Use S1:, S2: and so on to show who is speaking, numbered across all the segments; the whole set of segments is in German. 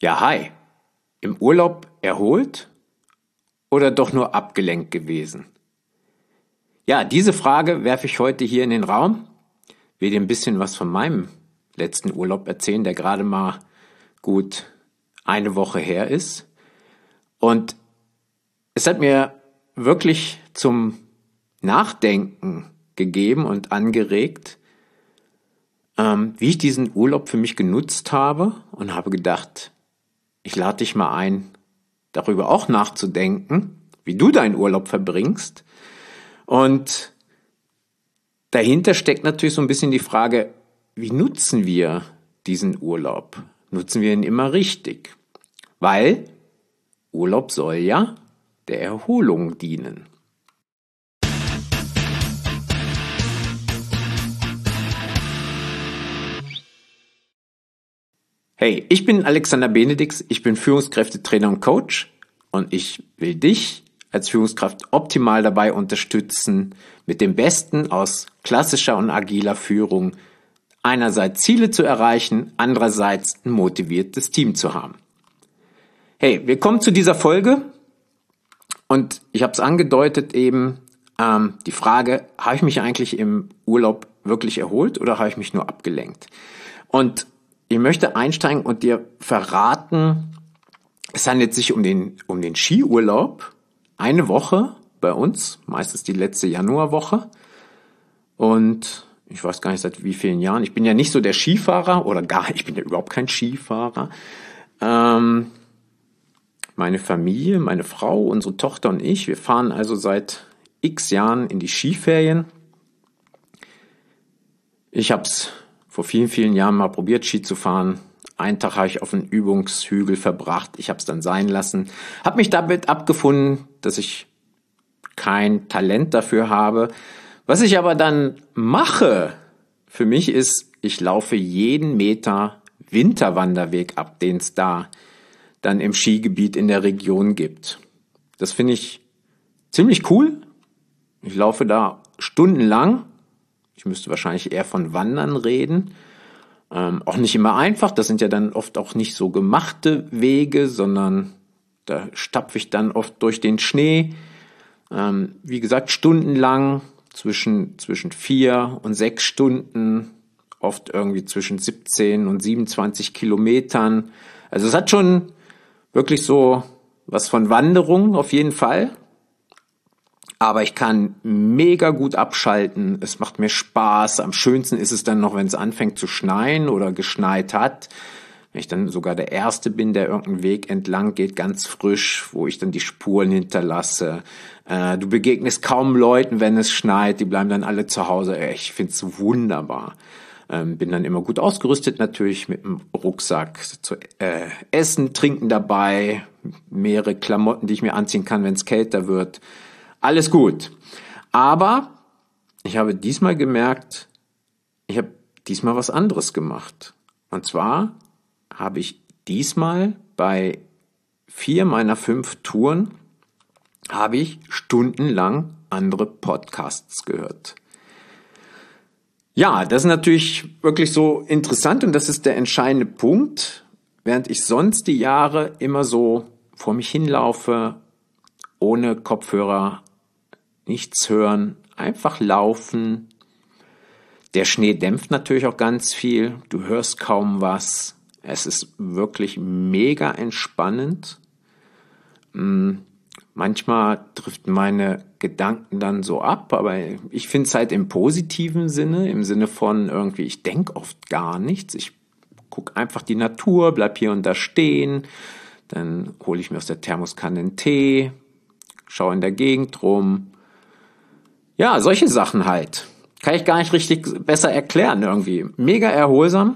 S1: Ja, hi. Im Urlaub erholt oder doch nur abgelenkt gewesen? Ja, diese Frage werfe ich heute hier in den Raum. Will dir ein bisschen was von meinem letzten Urlaub erzählen, der gerade mal gut eine Woche her ist. Und es hat mir wirklich zum Nachdenken gegeben und angeregt, wie ich diesen Urlaub für mich genutzt habe und habe gedacht, ich lade dich mal ein, darüber auch nachzudenken, wie du deinen Urlaub verbringst. Und dahinter steckt natürlich so ein bisschen die Frage, wie nutzen wir diesen Urlaub? Nutzen wir ihn immer richtig? Weil Urlaub soll ja der Erholung dienen. Hey, ich bin Alexander Benedix, ich bin Führungskräftetrainer und Coach und ich will dich als Führungskraft optimal dabei unterstützen, mit dem Besten aus klassischer und agiler Führung einerseits Ziele zu erreichen, andererseits ein motiviertes Team zu haben. Hey, wir kommen zu dieser Folge und ich habe es angedeutet eben, die Frage, habe ich mich eigentlich im Urlaub wirklich erholt oder habe ich mich nur abgelenkt? Und ich möchte einsteigen und dir verraten, es handelt sich um den Skiurlaub. Eine Woche bei uns, meistens die letzte Januarwoche. Und ich weiß gar nicht seit wie vielen Jahren. Ich bin ja nicht so der Skifahrer ich bin ja überhaupt kein Skifahrer. Meine Familie, meine Frau, unsere Tochter und ich, wir fahren also seit x Jahren in die Skiferien. Ich habe es vor vielen, vielen Jahren mal probiert, Ski zu fahren. Einen Tag habe ich auf einem Übungshügel verbracht. Ich habe es dann sein lassen. Habe mich damit abgefunden, dass ich kein Talent dafür habe. Was ich aber dann mache, für mich ist, ich laufe jeden Meter Winterwanderweg ab, den es da dann im Skigebiet in der Region gibt. Das finde ich ziemlich cool. Ich laufe da stundenlang. Ich müsste wahrscheinlich eher von Wandern reden. Auch nicht immer einfach. Das sind ja dann oft auch nicht so gemachte Wege, sondern da stapfe ich dann oft durch den Schnee. Wie gesagt, stundenlang, zwischen 4 und 6 Stunden, oft irgendwie zwischen 17 und 27 Kilometern. Also es hat schon wirklich so was von Wanderung auf jeden Fall. Aber ich kann mega gut abschalten. Es macht mir Spaß. Am schönsten ist es dann noch, wenn es anfängt zu schneien oder geschneit hat. Wenn ich dann sogar der Erste bin, der irgendeinen Weg entlang geht, ganz frisch, wo ich dann die Spuren hinterlasse. Du begegnest kaum Leuten, wenn es schneit. Die bleiben dann alle zu Hause. Ich finde es wunderbar. Bin dann immer gut ausgerüstet, natürlich mit dem Rucksack zu essen, trinken dabei, mehrere Klamotten, die ich mir anziehen kann, wenn es kälter wird. Alles gut. Aber ich habe diesmal gemerkt, ich habe diesmal was anderes gemacht. Und zwar habe ich diesmal bei 4 meiner 5 Touren habe ich stundenlang andere Podcasts gehört. Ja, das ist natürlich wirklich so interessant und das ist der entscheidende Punkt. Während ich sonst die Jahre immer so vor mich hinlaufe, ohne Kopfhörer, nichts hören, einfach laufen. Der Schnee dämpft natürlich auch ganz viel. Du hörst kaum was. Es ist wirklich mega entspannend. Manchmal driften meine Gedanken dann so ab, aber ich finde es halt im positiven Sinne, im Sinne von irgendwie, ich denke oft gar nichts. Ich gucke einfach die Natur, bleib hier und da stehen. Dann hole ich mir aus der Thermoskanne einen Tee, schaue in der Gegend rum. Ja, solche Sachen halt. Kann ich gar nicht richtig besser erklären irgendwie. Mega erholsam.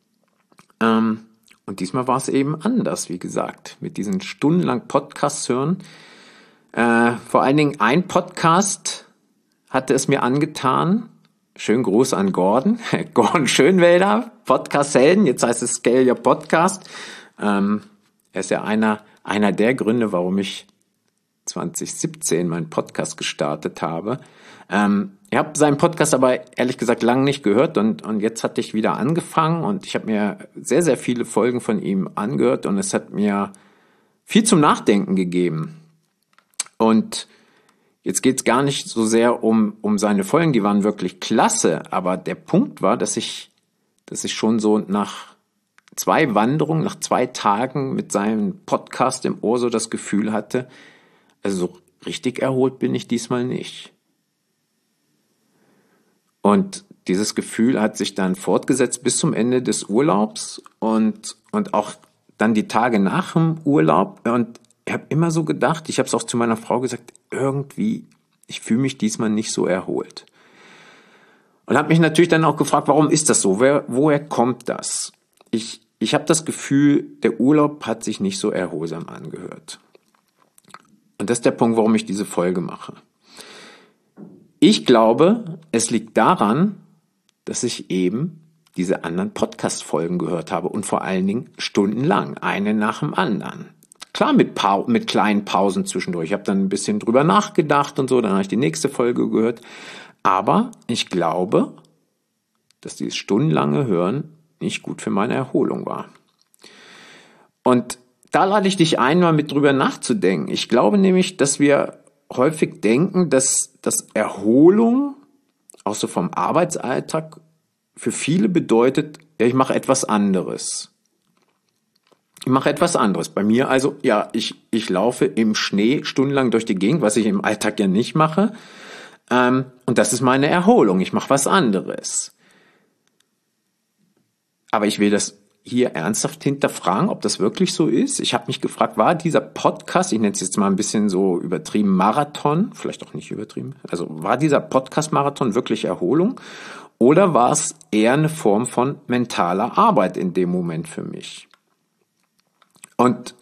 S1: Und diesmal war es eben anders, wie gesagt. Mit diesen stundenlang Podcasts hören. Vor allen Dingen ein Podcast hatte es mir angetan. Schönen Gruß an Gordon. Gordon Schönwälder, Podcast-Helden. Jetzt heißt es Scale Your Podcast. Er ist ja einer der Gründe, warum ich 2017 meinen Podcast gestartet habe. Ich habe seinen Podcast aber ehrlich gesagt lange nicht gehört und jetzt hatte ich wieder angefangen und ich habe mir sehr, sehr viele Folgen von ihm angehört und es hat mir viel zum Nachdenken gegeben. Und jetzt geht's gar nicht so sehr um seine Folgen, die waren wirklich klasse, aber der Punkt war, dass ich schon so nach 2 Wanderungen, nach 2 Tagen mit seinem Podcast im Ohr so das Gefühl hatte, also so richtig erholt bin ich diesmal nicht. Und dieses Gefühl hat sich dann fortgesetzt bis zum Ende des Urlaubs und auch dann die Tage nach dem Urlaub. Und ich habe immer so gedacht, ich habe es auch zu meiner Frau gesagt, irgendwie, ich fühle mich diesmal nicht so erholt. Und habe mich natürlich dann auch gefragt, warum ist das so? Woher kommt das? Ich habe das Gefühl, der Urlaub hat sich nicht so erholsam angehört. Und das ist der Punkt, warum ich diese Folge mache. Ich glaube, es liegt daran, dass ich eben diese anderen Podcast-Folgen gehört habe und vor allen Dingen stundenlang, eine nach dem anderen. Klar, mit kleinen Pausen zwischendurch. Ich habe dann ein bisschen drüber nachgedacht und so, dann habe ich die nächste Folge gehört. Aber ich glaube, dass dieses stundenlange Hören nicht gut für meine Erholung war. Und da lade ich dich ein, mal mit drüber nachzudenken. Ich glaube nämlich, dass wir häufig denken, dass Erholung, auch so vom Arbeitsalltag, für viele bedeutet, ja, ich mache etwas anderes. Ich mache etwas anderes. Bei mir also, ja, ich laufe im Schnee stundenlang durch die Gegend, was ich im Alltag ja nicht mache. Und das ist meine Erholung. Ich mache was anderes. Aber ich will das hier ernsthaft hinterfragen, ob das wirklich so ist. Ich habe mich gefragt, war dieser Podcast, ich nenne es jetzt mal ein bisschen so übertrieben Marathon, vielleicht auch nicht übertrieben, also war dieser Podcast-Marathon wirklich Erholung oder war es eher eine Form von mentaler Arbeit in dem Moment für mich? Und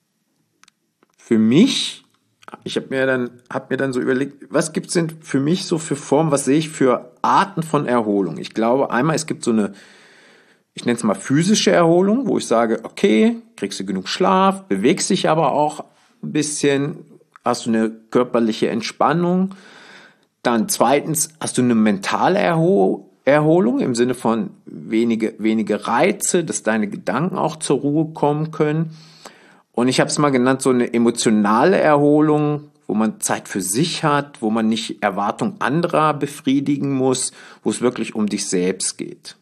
S1: für mich, ich habe mir dann so überlegt, was gibt's denn für mich so für Formen, was sehe ich für Arten von Erholung? Ich glaube einmal, es gibt so eine, ich nenne es mal physische Erholung, wo ich sage, okay, kriegst du genug Schlaf, bewegst dich aber auch ein bisschen, hast du eine körperliche Entspannung. Dann zweitens hast du eine mentale Erholung im Sinne von wenige Reize, dass deine Gedanken auch zur Ruhe kommen können. Und ich habe es mal genannt, so eine emotionale Erholung, wo man Zeit für sich hat, wo man nicht Erwartungen anderer befriedigen muss, wo es wirklich um dich selbst geht.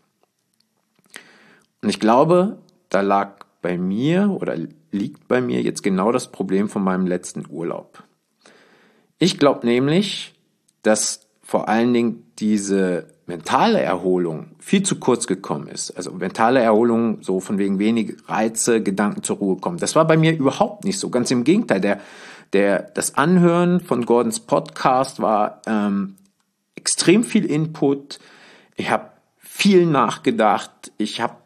S1: Und ich glaube, da lag bei mir oder liegt bei mir jetzt genau das Problem von meinem letzten Urlaub. Ich glaube nämlich, dass vor allen Dingen diese mentale Erholung viel zu kurz gekommen ist. Also mentale Erholung so von wegen wenig Reize, Gedanken zur Ruhe kommen. Das war bei mir überhaupt nicht so. Ganz im Gegenteil. Das Anhören von Gordons Podcast war extrem viel Input. Ich habe viel nachgedacht. Ich habe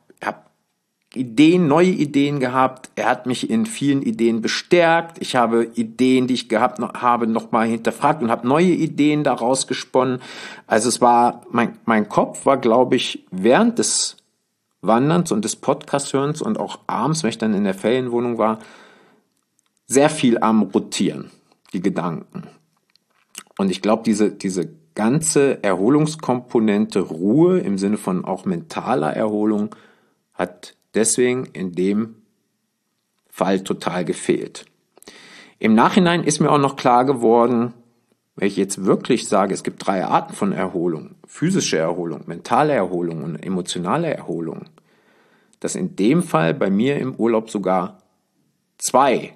S1: neue Ideen gehabt. Er hat mich in vielen Ideen bestärkt. Ich habe Ideen, die ich gehabt habe, nochmal hinterfragt und habe neue Ideen daraus gesponnen. Also es war, mein Kopf war, glaube ich, während des Wanderns und des Podcast-Hörens und auch abends, wenn ich dann in der Ferienwohnung war, sehr viel am Rotieren, die Gedanken. Und ich glaube, diese ganze Erholungskomponente Ruhe im Sinne von auch mentaler Erholung hat deswegen in dem Fall total gefehlt. Im Nachhinein ist mir auch noch klar geworden, wenn ich jetzt wirklich sage, es gibt 3 Arten von Erholung, physische Erholung, mentale Erholung und emotionale Erholung, dass in dem Fall bei mir im Urlaub sogar 2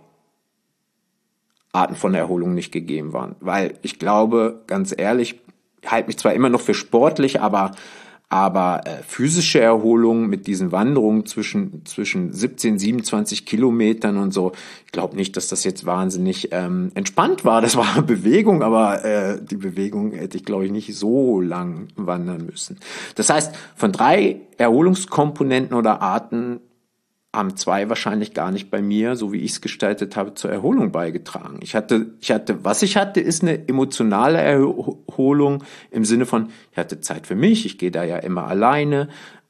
S1: Arten von Erholung nicht gegeben waren. Weil ich glaube, ganz ehrlich, ich halte mich zwar immer noch für sportlich, aber physische Erholung mit diesen Wanderungen zwischen 17, 27 Kilometern und so, ich glaube nicht, dass das jetzt wahnsinnig entspannt war. Das war Bewegung, aber die Bewegung hätte ich, glaube ich, nicht so lang wandern müssen. Das heißt, von 3 Erholungskomponenten oder Arten haben 2 wahrscheinlich gar nicht bei mir, so wie ich es gestaltet habe, zur Erholung beigetragen. Was ich hatte, ist eine emotionale Erholung im Sinne von, ich hatte Zeit für mich, ich gehe da ja immer alleine,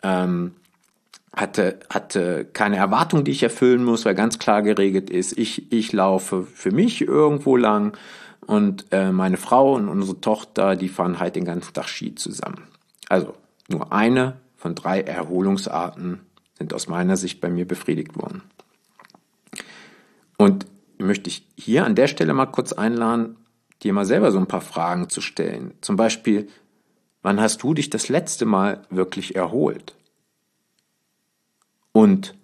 S1: hatte keine Erwartung, die ich erfüllen muss, weil ganz klar geregelt ist, ich laufe für mich irgendwo lang Und meine Frau und unsere Tochter, die fahren halt den ganzen Tag Ski zusammen. Also nur eine von 3 Erholungsarten sind aus meiner Sicht bei mir befriedigt worden. Und möchte ich hier an der Stelle mal kurz einladen, dir mal selber so ein paar Fragen zu stellen. Zum Beispiel, wann hast du dich das letzte Mal wirklich erholt? Und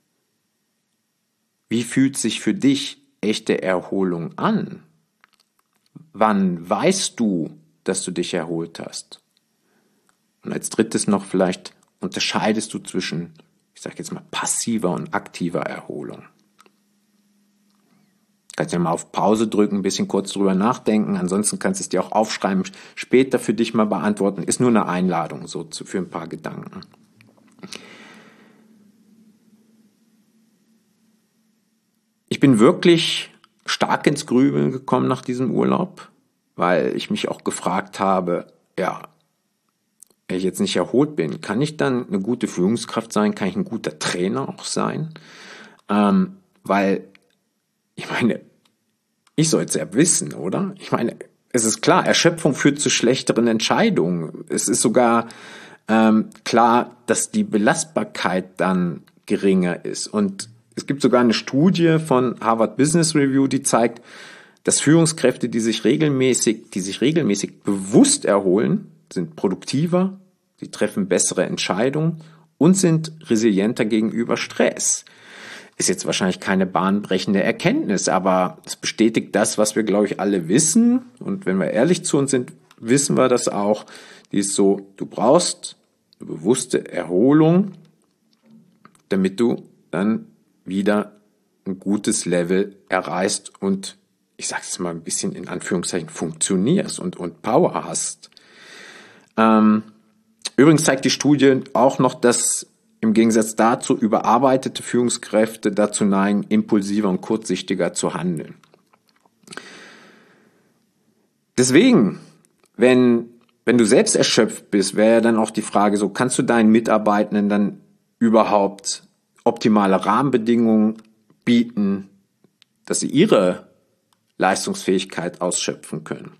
S1: wie fühlt sich für dich echte Erholung an? Wann weißt du, dass du dich erholt hast? Und als drittes noch vielleicht unterscheidest du zwischen, ich sage jetzt mal, passiver und aktiver Erholung. Kannst ja mal auf Pause drücken, ein bisschen kurz drüber nachdenken. Ansonsten kannst du es dir auch aufschreiben, später für dich mal beantworten. Ist nur eine Einladung so für ein paar Gedanken. Ich bin wirklich stark ins Grübeln gekommen nach diesem Urlaub, weil ich mich auch gefragt habe, ja, wenn ich jetzt nicht erholt bin, kann ich dann eine gute Führungskraft sein? Kann ich ein guter Trainer auch sein? Weil, ich meine, ich soll es ja wissen, oder? Ich meine, es ist klar, Erschöpfung führt zu schlechteren Entscheidungen. Es ist sogar klar, dass die Belastbarkeit dann geringer ist. Und es gibt sogar eine Studie von Harvard Business Review, die zeigt, dass Führungskräfte, die sich regelmäßig bewusst erholen, sind produktiver, sie treffen bessere Entscheidungen und sind resilienter gegenüber Stress. Ist jetzt wahrscheinlich keine bahnbrechende Erkenntnis, aber es bestätigt das, was wir, glaube ich, alle wissen. Und wenn wir ehrlich zu uns sind, wissen wir das auch. Die ist so, du brauchst eine bewusste Erholung, damit du dann wieder ein gutes Level erreichst und, ich sage es mal ein bisschen in Anführungszeichen, funktionierst und Power hast. Übrigens zeigt die Studie auch noch, dass im Gegensatz dazu überarbeitete Führungskräfte dazu neigen, impulsiver und kurzsichtiger zu handeln. Deswegen, wenn du selbst erschöpft bist, wäre dann auch die Frage so, kannst du deinen Mitarbeitenden dann überhaupt optimale Rahmenbedingungen bieten, dass sie ihre Leistungsfähigkeit ausschöpfen können?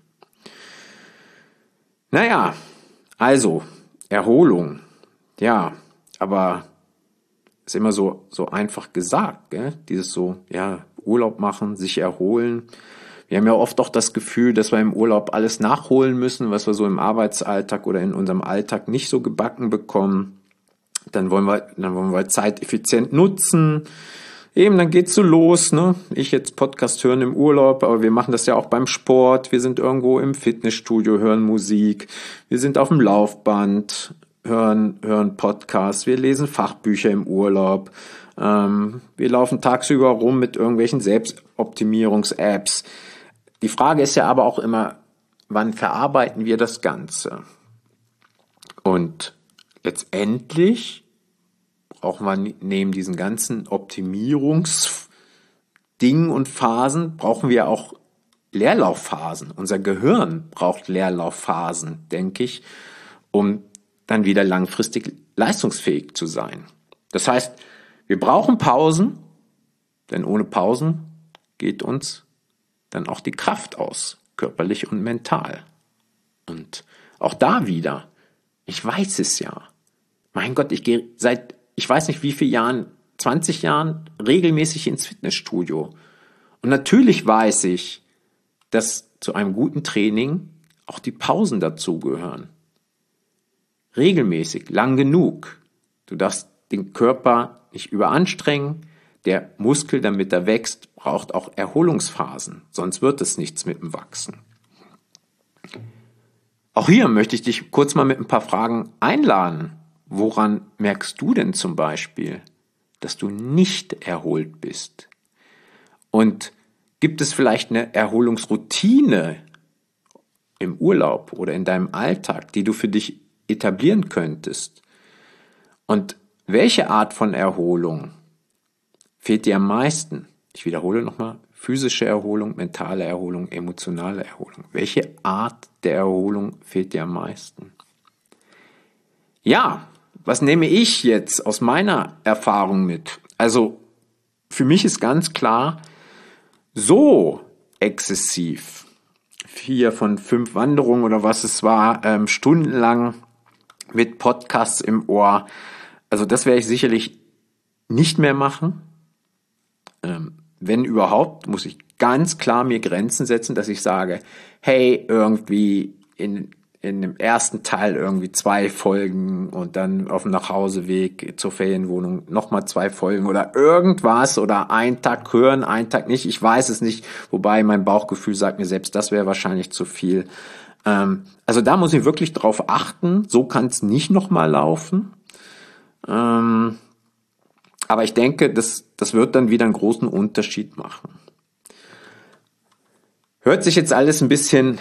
S1: Naja, also Erholung, ja, aber ist immer so einfach gesagt, gell? Dieses so, ja, Urlaub machen, sich erholen. Wir haben ja oft auch das Gefühl, dass wir im Urlaub alles nachholen müssen, was wir so im Arbeitsalltag oder in unserem Alltag nicht so gebacken bekommen. Dann wollen wir Zeit effizient nutzen. Eben, dann geht's so los, ne? Ich jetzt Podcast hören im Urlaub, aber wir machen das ja auch beim Sport. Wir sind irgendwo im Fitnessstudio, hören Musik. Wir sind auf dem Laufband, hören Podcasts. Wir lesen Fachbücher im Urlaub. Wir laufen tagsüber rum mit irgendwelchen Selbstoptimierungs-Apps. Die Frage ist ja aber auch immer, wann verarbeiten wir das Ganze? Und letztendlich brauchen wir neben diesen ganzen Optimierungsdingen und Phasen, brauchen wir auch Leerlaufphasen. Unser Gehirn braucht Leerlaufphasen, denke ich, um dann wieder langfristig leistungsfähig zu sein. Das heißt, wir brauchen Pausen, denn ohne Pausen geht uns dann auch die Kraft aus, körperlich und mental. Und auch da wieder, ich weiß es ja. Mein Gott, ich gehe seit, ich weiß nicht wie vielen Jahren, 20 Jahren regelmäßig ins Fitnessstudio. Und natürlich weiß ich, dass zu einem guten Training auch die Pausen dazugehören. Regelmäßig, lang genug. Du darfst den Körper nicht überanstrengen. Der Muskel, damit er wächst, braucht auch Erholungsphasen. Sonst wird es nichts mit dem Wachsen. Auch hier möchte ich dich kurz mal mit ein paar Fragen einladen. Woran merkst du denn zum Beispiel, dass du nicht erholt bist? Und gibt es vielleicht eine Erholungsroutine im Urlaub oder in deinem Alltag, die du für dich etablieren könntest? Und welche Art von Erholung fehlt dir am meisten? Ich wiederhole nochmal, physische Erholung, mentale Erholung, emotionale Erholung. Welche Art der Erholung fehlt dir am meisten? Ja, was nehme ich jetzt aus meiner Erfahrung mit? Also für mich ist ganz klar, so exzessiv 4 von 5 Wanderungen oder was es war, stundenlang mit Podcasts im Ohr. Also das werde ich sicherlich nicht mehr machen. Wenn überhaupt, muss ich ganz klar mir Grenzen setzen, dass ich sage, hey, irgendwie in dem ersten Teil irgendwie 2 Folgen und dann auf dem Nachhauseweg zur Ferienwohnung nochmal 2 Folgen oder irgendwas oder einen Tag hören, einen Tag nicht. Ich weiß es nicht, wobei mein Bauchgefühl sagt mir selbst, das wäre wahrscheinlich zu viel. Also da muss ich wirklich drauf achten. So kann es nicht nochmal laufen. Aber ich denke, das wird dann wieder einen großen Unterschied machen. Hört sich jetzt alles ein bisschen,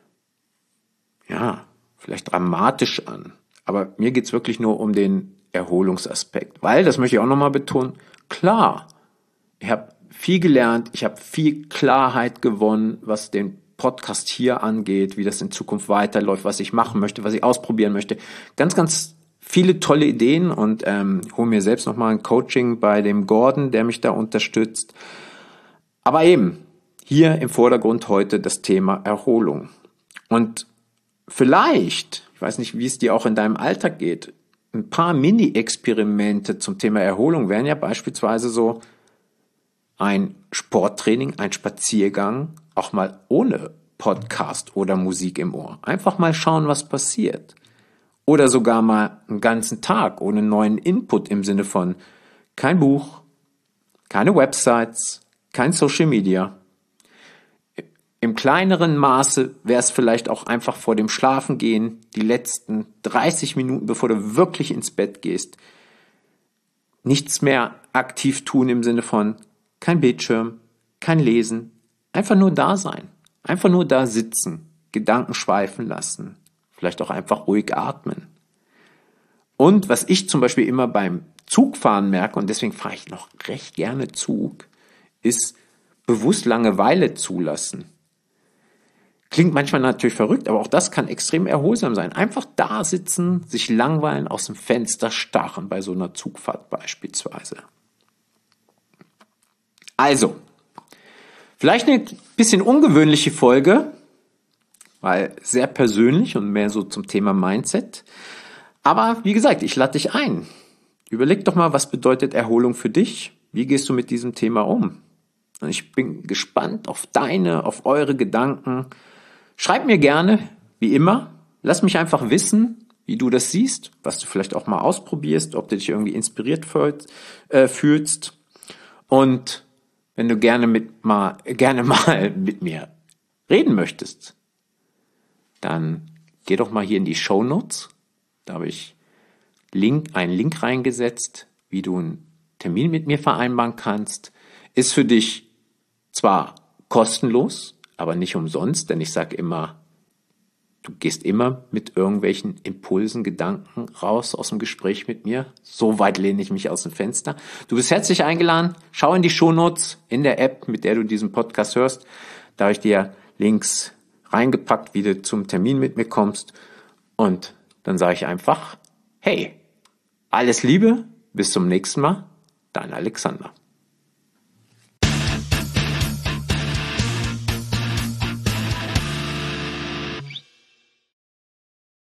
S1: ja, vielleicht dramatisch an. Aber mir geht's wirklich nur um den Erholungsaspekt. Weil, das möchte ich auch nochmal betonen, klar, ich habe viel gelernt, ich habe viel Klarheit gewonnen, was den Podcast hier angeht, wie das in Zukunft weiterläuft, was ich machen möchte, was ich ausprobieren möchte. Ganz, ganz viele tolle Ideen und hole mir selbst nochmal ein Coaching bei dem Gordon, der mich da unterstützt. Aber eben, hier im Vordergrund heute das Thema Erholung. Und vielleicht, ich weiß nicht, wie es dir auch in deinem Alltag geht, ein paar Mini-Experimente zum Thema Erholung wären ja beispielsweise so ein Sporttraining, ein Spaziergang, auch mal ohne Podcast oder Musik im Ohr. Einfach mal schauen, was passiert. Oder sogar mal einen ganzen Tag ohne neuen Input im Sinne von kein Buch, keine Websites, kein Social Media. Im kleineren Maße wäre es vielleicht auch einfach vor dem Schlafengehen, die letzten 30 Minuten, bevor du wirklich ins Bett gehst, nichts mehr aktiv tun im Sinne von kein Bildschirm, kein Lesen, einfach nur da sein, einfach nur da sitzen, Gedanken schweifen lassen, vielleicht auch einfach ruhig atmen. Und was ich zum Beispiel immer beim Zugfahren merke, und deswegen fahre ich noch recht gerne Zug, ist bewusst Langeweile zulassen. Klingt manchmal natürlich verrückt, aber auch das kann extrem erholsam sein. Einfach da sitzen, sich langweilen, aus dem Fenster starren bei so einer Zugfahrt beispielsweise. Also, vielleicht eine bisschen ungewöhnliche Folge, weil sehr persönlich und mehr so zum Thema Mindset. Aber wie gesagt, ich lade dich ein. Überleg doch mal, was bedeutet Erholung für dich? Wie gehst du mit diesem Thema um? Und ich bin gespannt auf eure Gedanken. Schreib mir gerne, wie immer. Lass mich einfach wissen, wie du das siehst, was du vielleicht auch mal ausprobierst, ob du dich irgendwie inspiriert fühlst. Und wenn du gerne mal mit mir reden möchtest, dann geh doch mal hier in die Shownotes. Da habe ich einen Link reingesetzt, wie du einen Termin mit mir vereinbaren kannst. Ist für dich zwar kostenlos, aber nicht umsonst, denn ich sage immer, du gehst immer mit irgendwelchen Impulsen, Gedanken raus aus dem Gespräch mit mir. So weit lehne ich mich aus dem Fenster. Du bist herzlich eingeladen. Schau in die Shownotes in der App, mit der du diesen Podcast hörst. Da habe ich dir Links reingepackt, wie du zum Termin mit mir kommst. Und dann sage ich einfach, hey, alles Liebe, bis zum nächsten Mal, dein Alexander.